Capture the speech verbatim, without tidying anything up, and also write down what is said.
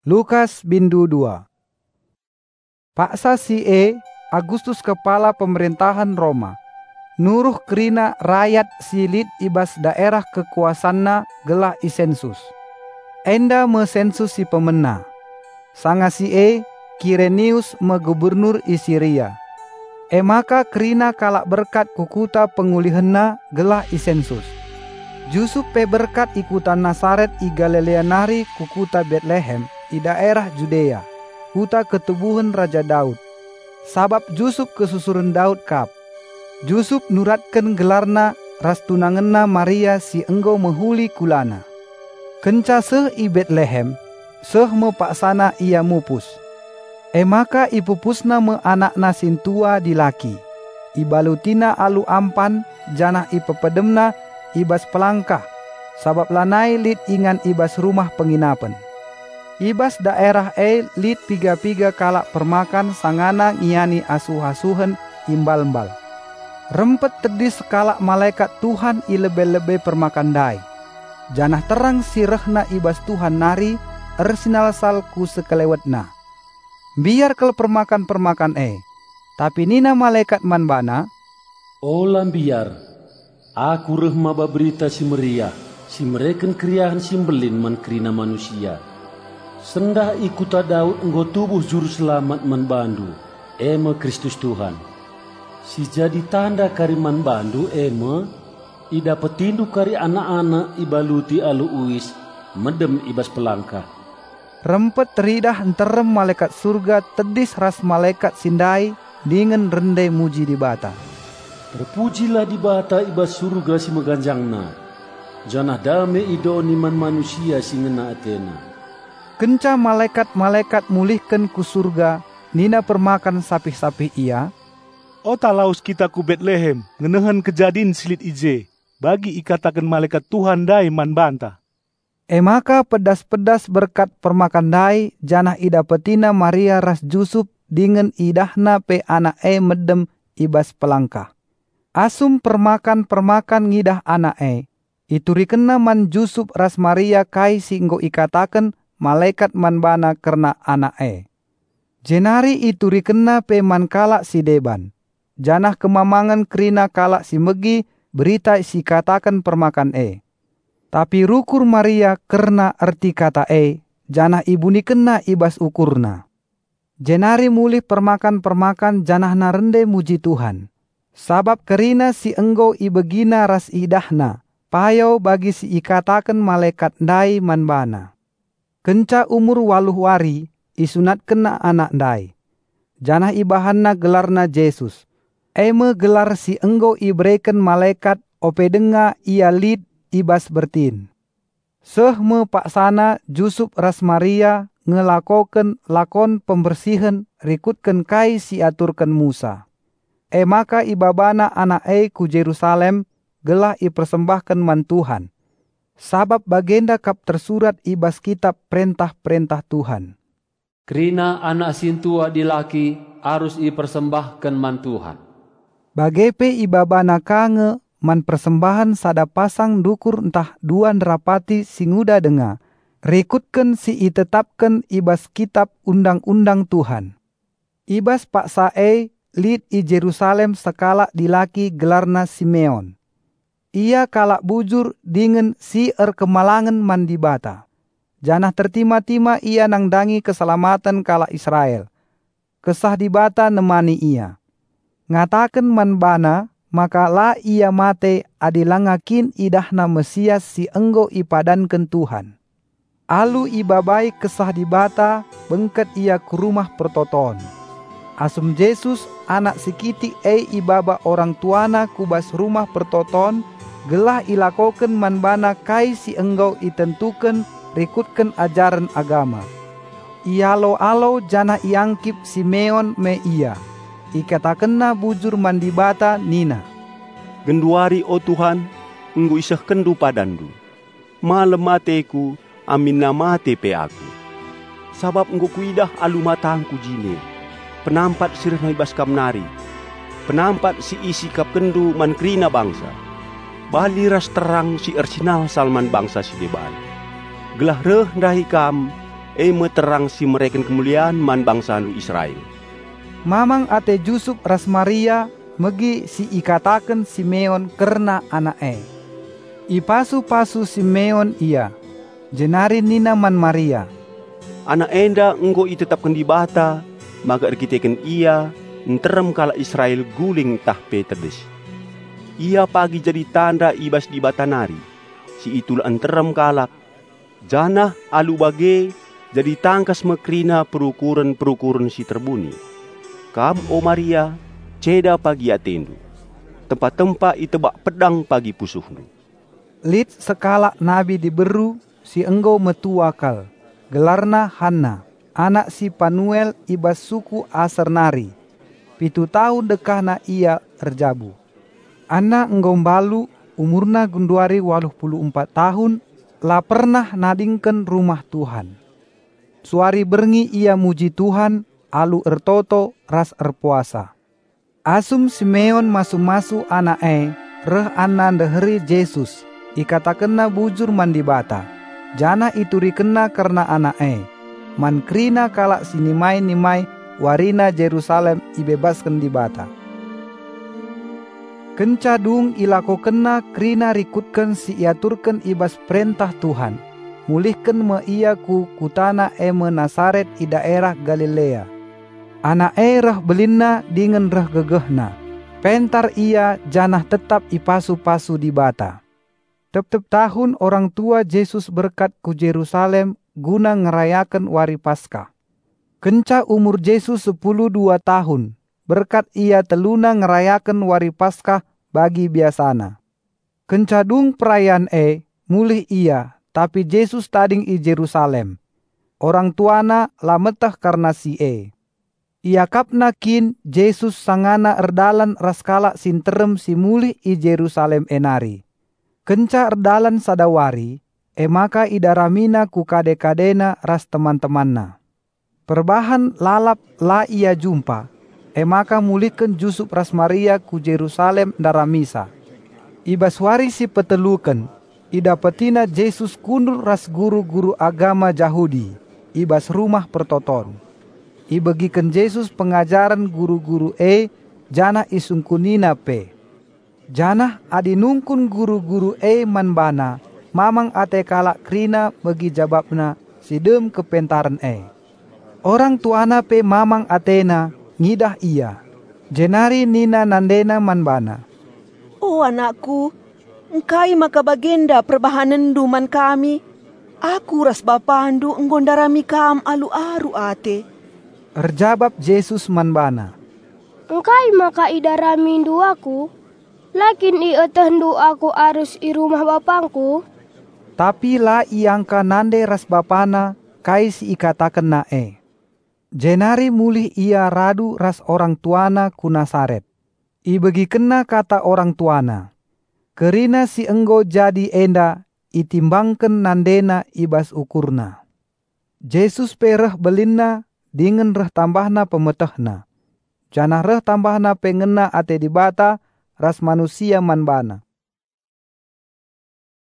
Lukas bindu dua. Paksa si E, Agustus kepala pemerintahan Roma, nuruh kerina rakyat silit ibas daerah kekuasanna gelah isensus. Enda me sensus si pemena. Sanga si E, Kirenius me gubernur i Syria. E maka kerina kalak berkat kukuta pengulihenna gelah isensus. Jusuf pe berkat ikutan Nasaret i Galilea nari kukuta Betlehem i daerah Judea, kuta ketubuhan Raja Daud. Sabab Jusuf kesusuran Daud kap. Jusuf nuratkan gelarna ras tunangenna Maria si enggo mehuli kulana. Kenca seh i Betlehem, seh me paksana ia mupus. E maka ipupusna me anakna sintua di laki. Ibalutina alu ampan, janah ipepedemna ibas pelangkah, sabab lanai lit ingan ibas rumah penginapan. Ibas daerah e lit piga-piga kalak permakan sangana ngiani asuh-asuhen imbal-mbal. Rempet tedis kalak malaikat Tuhan i lebe-lebe permakan dai. Janah terang sirehna ibas Tuhan nari ersinal salku sekelewetna. Biar kel permakan-permakan e, tapi nina malaikat manbana, Olam biar, aku reh maba berita si meriah, si mereken kriahan simbelin man kerina manusia. Sendah ikuta Daud enggo tubuh juru selamat man bandu, eme Kristus Tuhan. Si jadi tanda kari man bandu eme, ida petindu kari anak-anak ibaluti alu uis, medem ibas pelangkah. Rempet teridah enterem malaikat surga tedis ras malaikat sindai dengan rendai muji di bata. Terpujilah di bata ibas surga si meganjangna, janah dame idoni man manusia si ngena atena. Kenca malaikat-malaikat mulihkan ku surga, nina permakan sapih-sapih ia. Ota laus kita ku Betlehem, ngenehen kejadian silit ije, bagi ikatakan malaikat Tuhan dai man banta. E maka pedas-pedas berkat permakan dai, janah ida petina Maria ras Jusuf dengan idahna pe anak e medem ibas pelangkah. Asum permakan-permakan ngidah anak e, itu rikena man Jusuf ras Maria kai singgo ikatakan malaikat manbana karena anak e. Jenari itu rikena pe man kalak si deban. Janah kemamangan kerina kalak si megi berita si katakan permakan e. Tapi rukur Maria karena erti kata e, janah ibu ni kena ibas ukurna. Jenari mulih permakan-permakan janah na rende muji Tuhan. Sabab kerina si enggo ibegina ras idahna, payau bagi si ikatakan malaikat dai manbana. Kenca umur waluh wari, isunat kena anak dai. Janah ibahanna gelarna Yesus. Eme gelar si enggo ibreken malaikat ope denga ia lid ibas bertin. Seh me paksana Jusuf ras Maria ngelakoken lakon pembersihan rikutken kai si aturken Musa. E maka ibabana anak e ku Jerusalem gelah ipersembahkan man Tuhan. Sabab bagenda kap tersurat ibas kitab perintah-perintah Tuhan. Kerina anak sintua di laki harus ipersembahkan man Tuhan. Bagepe ibabana kange man persembahan sada pasang dukur entah dua nerapati singuda denga. Rekutken si itetapken ibas kitab undang-undang Tuhan. Ibas paksa e lid i Jerusalem sekala dilaki gelarna Simeon. Ia kalak bujur dengan si er kemalangan mandibata. Janah tertima-tima ia nangdangi keselamatan kalak Israel. Kesah dibata nemani ia. Ngatakan manbana, maka la ia mate adilangakin idahna Mesias si enggo ipadankan Tuhan. Alu ibabai kesah dibata, bengket ia ke rumah pertoton. Asum Yesus anak sikiti e ibaba orang tuana kubas rumah pertoton, gelah ilakoken manbana kai si enggo itentuken rikutken ajaran agama. Ialo-alo jana iangkip Simeon me ia. Ikatakenna bujur mandibata nina. Genduari o Tuhan, enggu isah kendu padandu. Malem mateku, amin namate pe aku. Sabab enggu kuidah alu matangku jine. Penampat sirna ibas kamnari. Penampat si isi kap kendu man krina bangsa. Bali ras terang si ersinal salman bangsa si deban. Gelah reh ndahi kam, e meterang si mereka kemuliaan man bangsa nu Israel. Mamang ate Yusuf ras Maria megi si ikataken Simeon karena anak e. Ipasu-pasu Simeon ia, jenari nina man Maria. Anak enda enggo itetapkan di bata, maka erkiteken ia, nterem kala Israel guling tahpe terdes. Ia pagi jadi tanda ibas di bata nari, si itulah enterem kalak. Janah alu bage, jadi tangkas mekrina perukuran-perukuran si terbuni. Kam o Maria, ceda pagi atendu, tempat-tempat itebak pedang pagi pusuhnu. Lit sekala nabi diberu si enggo metu akal, gelarna Hanna, anak si Panuel ibas suku Aser nari. Pitu tahun dekahna ia erjabu. Anak enggo balu umurna gunduari waluh puluh empat tahun, la pernah nadingken rumah Tuhan. Suari berngi ia muji Tuhan, alu ertoto ras erpuasa. Asum Simeon masu-masu anak e, reh anan deheri Yesus, ikatakenna bujur mandi bata. Jana ituri kena karena anak e, man krina kalak sinimai-nimai warina Jerusalem ibebaskan di bata. Kencadung ilako kena krina rikutkan si iaturkan ibas perintah Tuhan. Mulihkan me ia ku kutana e me Nasaret i daerah Galilea. Anak e reh belinna dengan reh gegehna. Pentar ia janah tetap ipasu-pasu di bata. Tep-tep tahun orang tua Yesus berkat ku Jerusalem guna ngerayakan wari Paskah. Kenca umur Yesus sepuluh dua tahun, berkat ia teluna ngerayakan wari Paskah bagi biasana. Kencadung perayaan e, mulih ia, tapi Yesus tading i Jerusalem. Orang tuana lametah karena si e. Ia kapna kin Yesus sangana erdalan raskala sinterem si mulih i Jerusalem enari. Kenca erdalan sadawari, e maka idaramina ku kade-kadena ras teman-temanna. Perbahan lalap la ia jumpa, e maka mulihken Yusuf ras Maria ku Jerusalem daramisa. Ibas wari si peteluken, idapetina Yesus kundur ras guru-guru agama Yahudi, ibas rumah pertoton. Ibagikan Yesus pengajaran guru-guru e, jana isungkunina pe. Janah adi nungkun guru-guru e manbana, mamang ate kalak krina bagi jababna sidem kepentaran e. Orang tuana pe mamang atena ngidah ia, jenari nina nandena manbana. Oh anakku, engkai maka bagenda perbahanan duman kami. Aku ras bapandu enggondarami kam alu aru ate. Erjabab Yesus manbana. Engkai maka idarami duaku, lakin ieteh aku arus i rumah bapangku. Tapi la iangka nande ras bapana, kai si ikataken na e. Jenari mulih ia radu ras orang tuana ku Nasaret. Ibegi kena kata orang tuana. Kerina si enggo jadi enda, itimbangken nandena ibas ukurna. Yesus pereh belinna, dengan reh tambahna pemetehna. Janah reh tambahna pengena ate di bata ras manusia manbana.